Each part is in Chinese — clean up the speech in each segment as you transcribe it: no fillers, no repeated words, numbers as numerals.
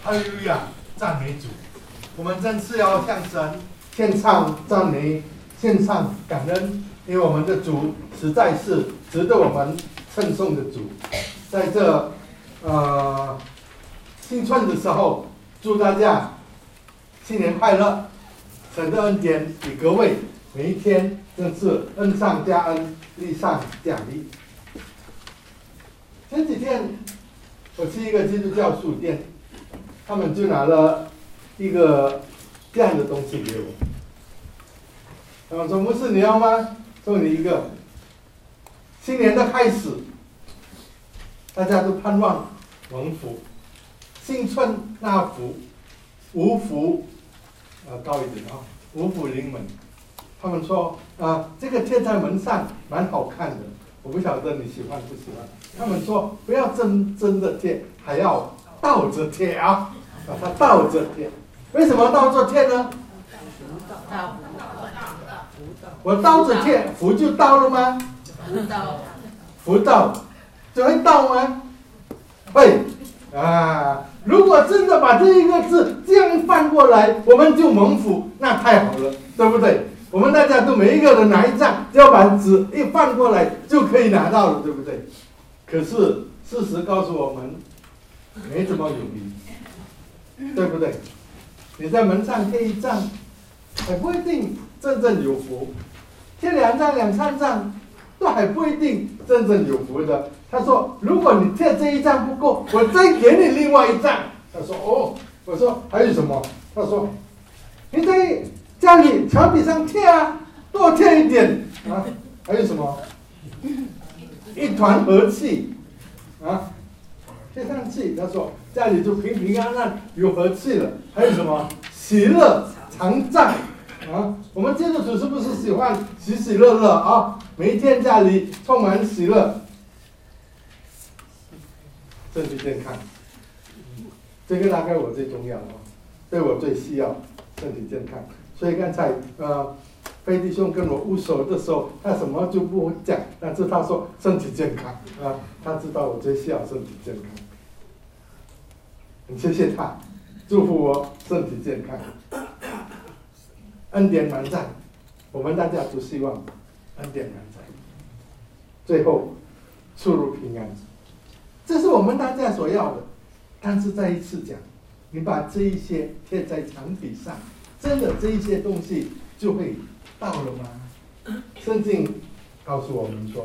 哈利路亚，赞美主！我们真是要向神献上赞美，献上感恩，因为我们的主实在是值得我们称颂的主。在这新春的时候，祝大家新年快乐！神的恩典与各位，每一天真是恩上加恩，利上加利。前几天我去一个基督教书店，他们就拿了一个这样的东西给我。他们说：“牧师，你要吗？送你一个。新年的开始，大家都盼望蒙福，新春纳福，五福高一点啊，五福临门。他们说这个贴在门上蛮好看的，我不晓得你喜欢不喜欢。他们说不要真的贴，还要倒着贴啊，把它倒着贴。为什么倒着贴呢？我倒着贴，福就到了吗？福到，就会到吗？会啊！如果真的把这一个字这样翻过来，我们就蒙福，那太好了，对不对？我们大家都每一个人拿一张，只要把纸一翻过来就可以拿到了，对不对？可是事实告诉我们，没这么容易，对不对？你在门上贴一张，还不一定真正有福；贴2张、2、3张，都还不一定真正有福的。他说：“如果你贴这一张不够，我再给你另外一张。”他说：“哦。”我说：“还有什么？”他说：“你在家里墙壁上贴啊，多贴一点啊。还有什么？一团和气啊，贴上去。”他说：“家里就平平安安，有和气了。还有什么？喜乐常在啊。我们基督徒是不是喜欢喜喜乐乐啊？每一天家里充满喜乐。”身体健康，这个大概我最重要哦，对我最需要身体健康。所以刚才飞弟兄跟我握手的时候，他什么就不讲，但是他说身体健康啊，他知道我最需要身体健康。很谢谢他，祝福我身体健康，恩典满载，我们大家都希望恩典满载，最后出入平安。这是我们大家所要的，但是再一次讲，你把这一些贴在墙壁上，真的这一些东西就会到了吗？圣经告诉我们说，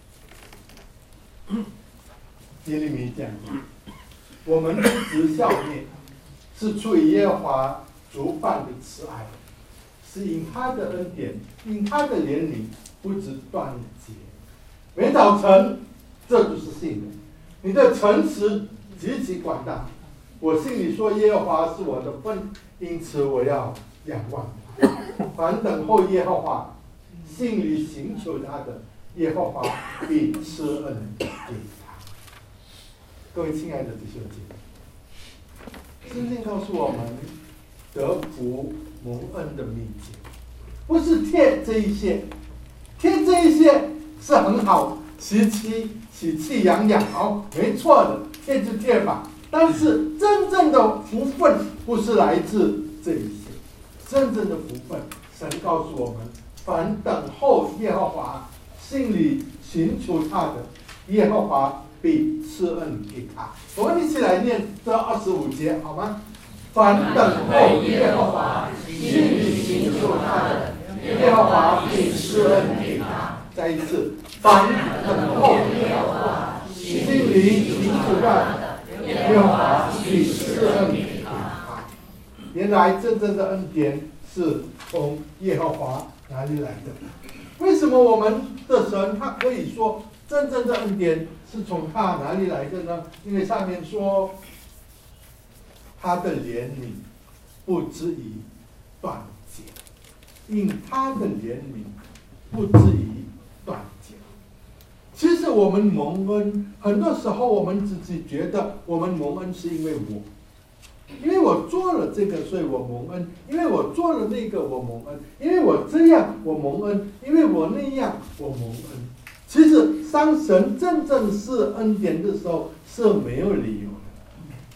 耶利米讲，我们不知消灭，是出于耶和华足办的慈爱，是因他的恩典，因他的怜悯不知断绝。每早晨，这就是信的。你的诚实极其广大，我心里说耶和华是我的份，因此我要仰望他。凡等候耶和华，心里寻求他的，耶和华必施恩给他。各位亲爱的弟兄姐妹，圣经告诉我们得福蒙恩的秘诀，不是贴这一些，贴这一些是很好，喜气洋洋，好，没错的，贴就贴吧。但是真正的福分不是来自这一些，真正的福分，神告诉我们：凡等候耶和华，心里寻求他的，耶和华必施恩给他。我们一起来念这25节，好吗？凡等候耶和华，心里寻求他的，耶和华必施恩给他。再一次，凡等候耶和华，心里寻求他的，耶和华必施恩给他。原来真正的恩典是从耶和华哪里来的？为什么我们的神他可以说真正的恩典是从他哪里来的呢？因为上面说他的怜悯不至于断绝，因他的怜悯不至于断绝。其实我们蒙恩，很多时候我们自己觉得我们蒙恩是因为因为我做了这个，所以我蒙恩；因为我做了那个，我蒙恩；因为我这样，我蒙恩；因为我那样，我蒙恩。其实，当神真正是恩典的时候，是没有理由的。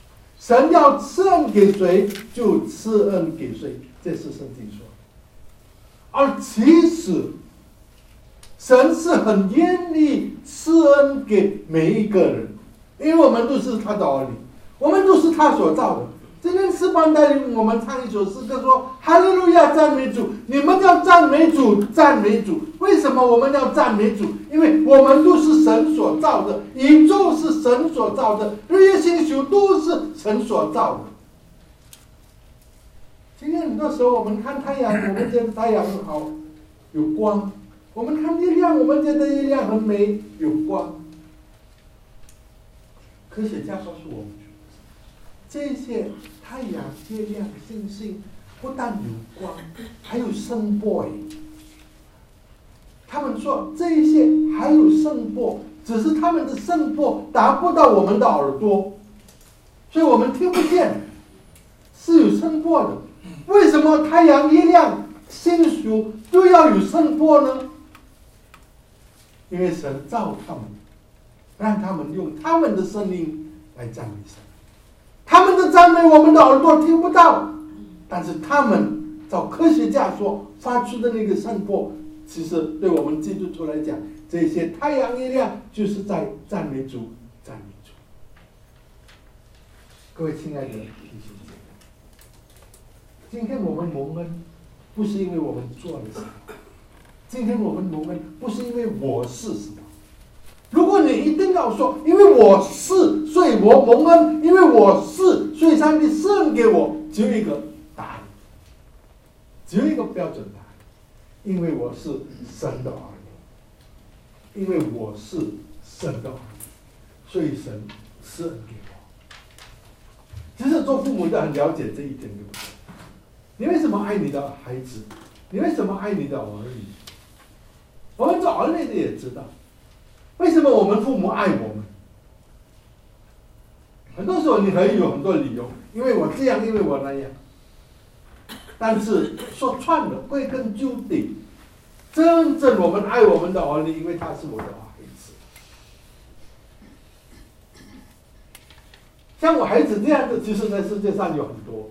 神要赐恩给谁就赐恩给谁，这是圣经说的。而其实神是很愿意赐恩给每一个人，因为我们都是他的儿女，我们都是他所造的。今天诗班带领我们唱一首诗歌说：哈利路亚，赞美主！你们要赞美主，赞美主！为什么我们要赞美主？因为我们都是神所造的，宇宙是神所造的，日月星宿都是神所造的。今天很多时候我们看太阳，我们觉得太阳很好，有光；我们看月亮，我们觉得月亮很美，有光。科学家告诉我们，这些太阳、月亮、星星不但有光，还有声波。他们说这一些还有声波，只是他们的声波达不到我们的耳朵，所以我们听不见，是有声波的。为什么太阳、月亮、星宿都要有声波呢？因为神造他们，让他们用他们的声音来赞美神。他们的赞美我们的耳朵听不到，但是他们照科学家说发出的那个声波，其实对我们基督徒来讲，这些太阳、月亮就是在赞美主，赞美主。各位亲爱的弟兄姐妹，今天我们蒙恩，不是因为我们做了什么，今天我们蒙恩不是因为我是什么。如果你一定要说，因为我是，所以我蒙恩；因为我是，所以上帝赐恩给我，只有一个答案，只有一个标准答案，因为我是神的儿女，因为我是神的儿女，所以神赐恩给我。其实做父母的很了解这一点，对不对？你为什么爱你的孩子？你为什么爱你的儿女？我们做儿女的也知道。为什么我们父母爱我们？很多时候你可以有很多理由，因为我这样，因为我那样。但是说穿了，归根究底，真正我们爱我们的儿女，因为他是我的孩子。像我孩子这样的，其实在世界上有很多。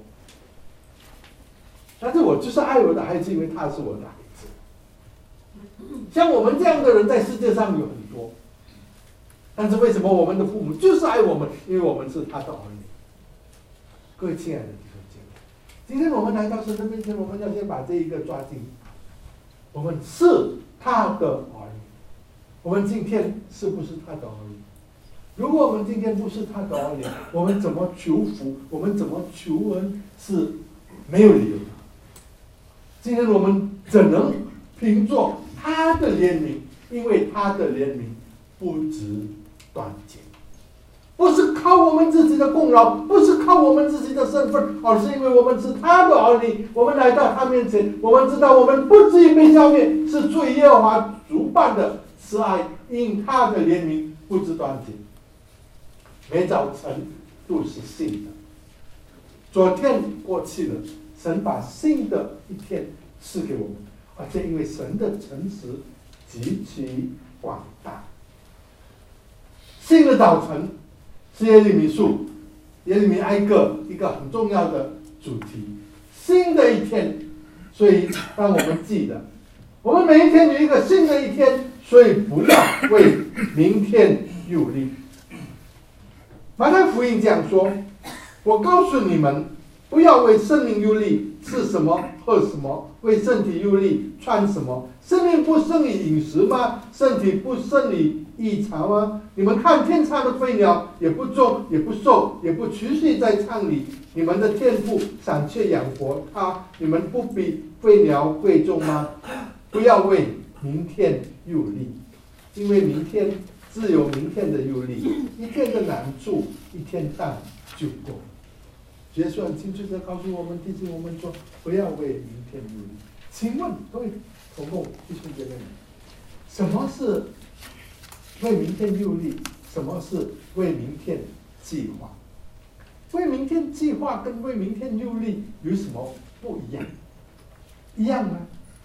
但是我就是爱我的孩子，因为他是我的孩子。像我们这样的人在世界上有很多，但是为什么我们的父母就是爱我们？因为我们是他的儿女。各位亲爱的弟兄姐妹，今天我们来到神的面前，我们要先把这一个抓紧。我们是他的儿女，我们今天是不是他的儿女？如果我们今天不是他的儿女，我们怎么求福？我们怎么求恩？是没有理由的。今天我们怎能凭着他的怜悯？因为他的怜悯不止短见，不是靠我们自己的功劳，不是靠我们自己的身份，而是因为我们是他的儿女，我们来到他面前，我们知道我们不至于被消灭，是出于耶和华主办的慈爱，因他的怜悯不止短见。每早晨都是新的，昨天过去了，神把新的一天赐给我们，而且因为神的诚实极其广大。新的早晨是耶利米书、耶利米哀歌一个很重要的主题。新的一天，所以让我们记得，我们每一天有一个新的一天，所以不要为明天忧虑。马太福音讲说：“我告诉你们，不要为生命忧虑，吃什么喝什么；为身体忧虑，穿什么。生命不胜于饮食吗？身体不胜于衣裳吗？你们看天上的飞鸟，也不种，也不收，也不储蓄在仓里，你们的天父赏却养活它，你们不比飞鸟贵重吗？不要为明天忧虑，因为明天自有明天的忧虑，一天的难处，一天当就够。”耶稣很清楚地告诉我们，提醒我们说，不要为明天忧虑。请问各位同工弟兄姐妹们，什么是为明天忧虑？什么是为明天计划？为明天计划跟为明天忧虑有什么不一样？一样吗？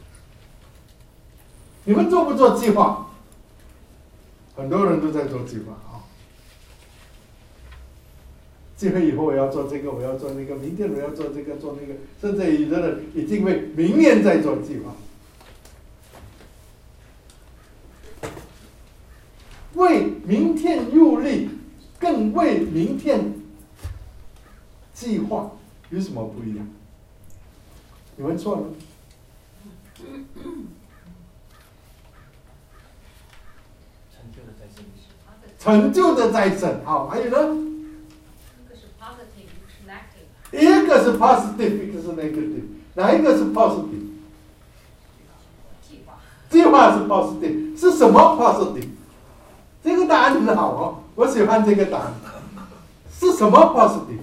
你们做不做计划？很多人都在做计划啊。 聚会以后我要做这个，我要做那个，明天我要做这个做那个，甚至有的人已经为明年在做计划，为明天忧虑，更为明天计划，有什么不一样？你们错了。成就的在神，好，还有呢？一个是 positive， 一个是 negative， 哪一个是 positive？ 计划是 positive， 是什么 positive？ 这个答案很好哦，我喜欢这个答案。是什么 positive？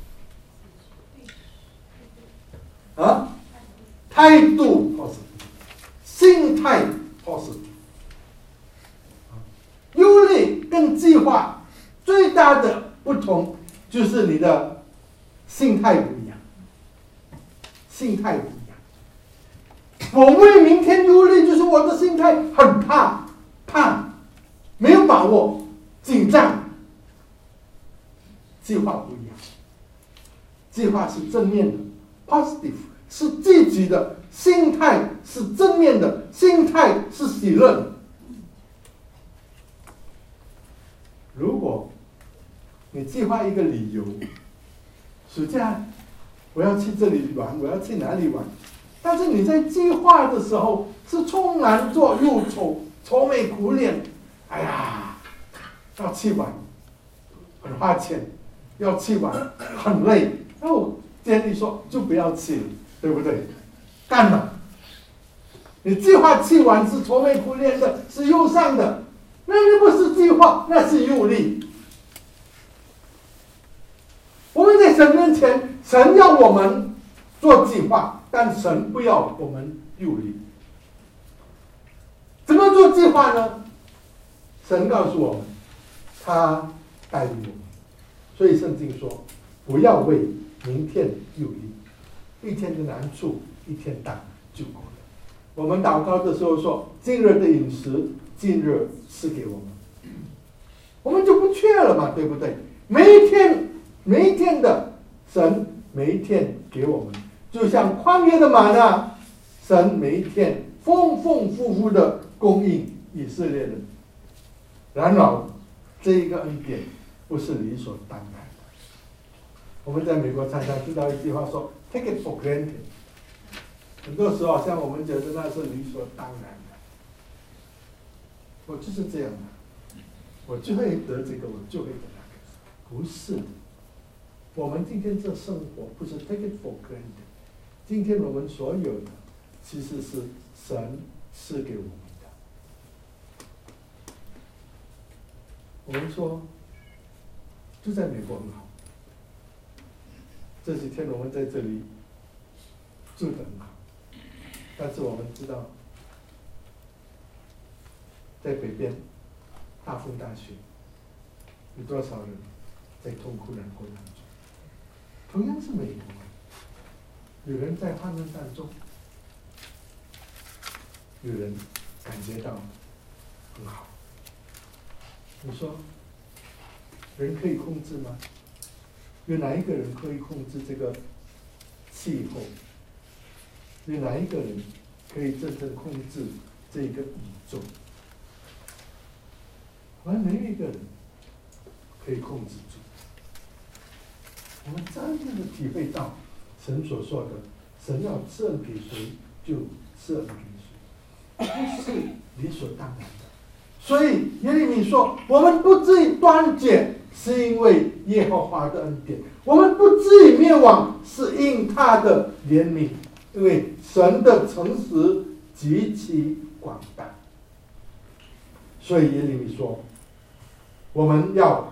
啊？态度 positive， 心态 positive。忧虑跟计划最大的不同就是你的心态不一样，心态不一样。我为明天忧虑，就是我的心态很怕，没有把握，紧张。计划不一样，计划是正面的 ，positive 是积极的，心态是正面的，心态是喜乐的。如果你计划一个旅游，暑假我要去这里玩，我要去哪里玩，但是你在计划的时候是充满着忧愁、愁眉苦脸，哎呀，要去玩，很花钱，要去玩，很累，那我建议说就不要去了，对不对？干嘛？你计划去玩是愁眉苦脸的，是忧伤的。那不是计划，那是忧虑。我们在神面前，神要我们做计划，但神不要我们忧虑。怎么做计划呢？神告诉我们，他带领我们。所以圣经说，不要为明天忧虑，一天的难处一天当就够了。我们祷告的时候说，今日的饮食今日赐给我们，我们就不缺了嘛，对不对？每一天的神每一天给我们，就像旷野的玛纳，神每一天丰丰富富的供应以色列人。然而，这一个恩典不是理所当然的。我们在美国常常听到一句话说 "Take it for granted"， 很多时候好像我们觉得那是理所当然的。我就是这样的，我就会得这个，我就会得那个，不是的。我们今天这生活不是 take it for granted， 今天我们所有的其实是神赐给我们的。我们说，就在美国很好，这几天我们在这里住得很好，但是我们知道，在北边大风大雪，有多少人在痛苦难过当中？同样是美国，有人在患难当中，有人感觉到很好。你说，人可以控制吗？有哪一个人可以控制这个气候？有哪一个人可以真正控制这个宇宙？而没有一个人可以控制住。我们真正的体会到神所说的，神要赐恩给谁就赐恩给谁，不是理所当然的。所以耶利米说，我们不至于断绝，是因为耶和华的恩典；我们不至于灭亡，是因他的怜悯。因为神的诚实极其广大。所以耶利米说，我们要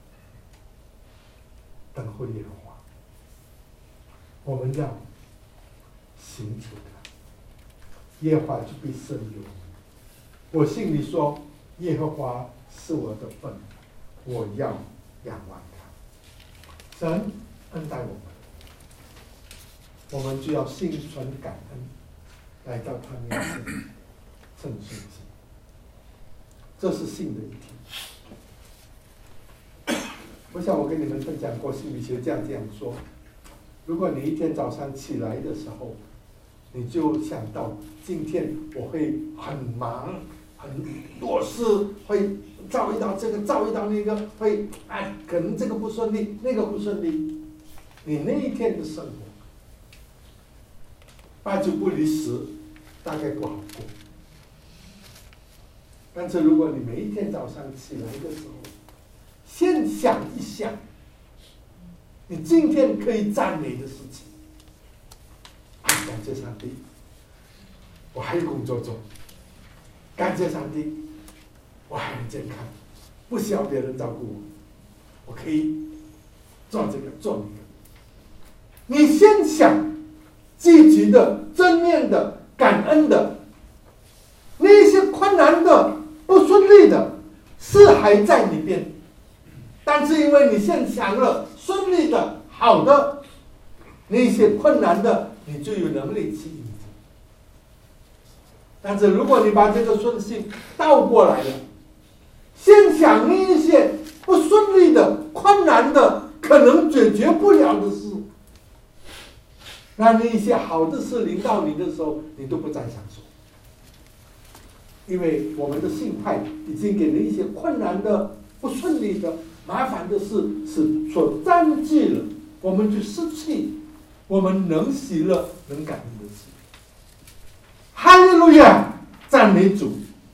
等候耶和华，我们要寻求他，耶和华就必胜于我们。我心里说，耶和华是我的份，我要仰望他。神恩待我们，我们就要心存感恩，来到他面前称颂神。这是信的一天。 我想我跟你们分享过心理学家这样说：如果你一天早上起来的时候，你就想到今天我会很忙，很多事，会遭遇到这个，遭遇到那个，会可能这个不顺利，那个不顺利，你那一天的生活8九不离10，大概不好过。但是如果你每一天早上起来的时候，先想一想，你今天可以赞美的事情，感谢上帝，我还有工作做；感谢上帝，我还很健康，不需要别人照顾我，我可以做这个做那个。你先想积极的、正面的、感恩的，那些困难的、不顺利的是还在里边，但是因为你先想了顺利的、好的，那些困难的，你就有能力去应付。但是如果你把这个顺序倒过来了，先想那一些不顺利的、困难的、可能解决不了的事，那一些好的事临到你的时候，你都不再想说，因为我们的心态已经给了一些困难的、不顺利的、麻烦的事是所占据了，我们就失去我们能喜乐、能感恩的事。哈利路亚，赞美主！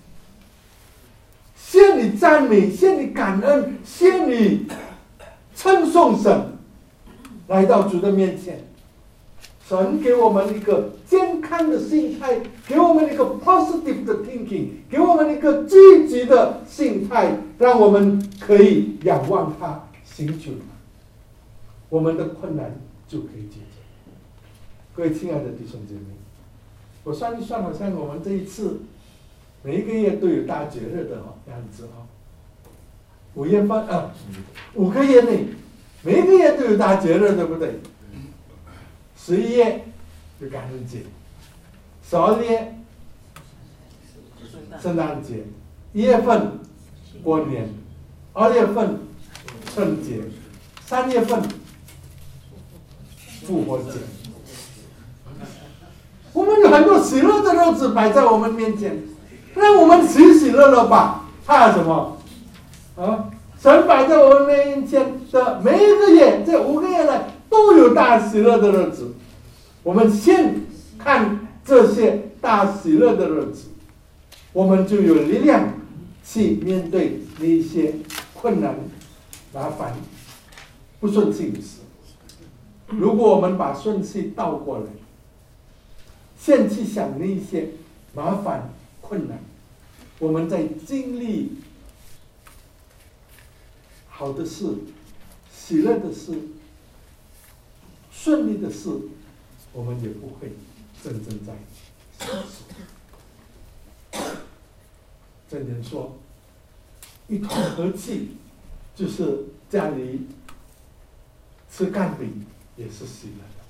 谢你赞美，谢你感恩，谢你称颂神，来到主的面前。神给我们一个健康的心态，给我们一个 positive 的 thinking， 给我们一个积极的心态，让我们可以仰望他，寻求他，我们的困难就可以解决。各位亲爱的弟兄姐妹，我算一算，好像我们这一次每一个月都有大节日的样子5月份5个月内，每一个月都有大节日，对不对？11月有感恩节，12月圣诞节，1月份过年，2月份春节，3月份复活节。我们有很多喜乐的日子摆在我们面前，让我们喜乐乐吧。怕什么？神摆在我们面前的每一个月，这5个月来都有大喜乐的日子。我们先看这些大喜乐的日子，我们就有力量去面对那一些困难、麻烦、不顺心的事。如果我们把顺序倒过来，先去想那一些麻烦、困难，我们在经历好的事、喜乐的事、顺利的事，我们也不会真正在享受。箴言说，一团和气，就是家里吃干饼也是喜乐的。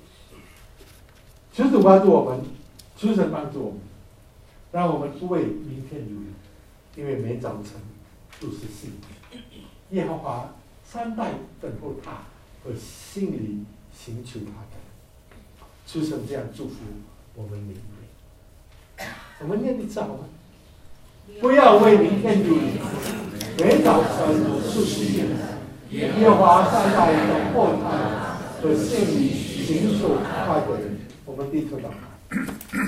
求主帮助我们，求神帮助我们，让我们不为明天忧虑，因为每早晨都是新的。耶和华3代等候他，和心里寻求他的。求神这样祝福我们每一位。我们念一次好吗？不要为明天忧虑，每早晨都是新的。耶和华3代等候他，和心里寻求他的人。我们低头祷告。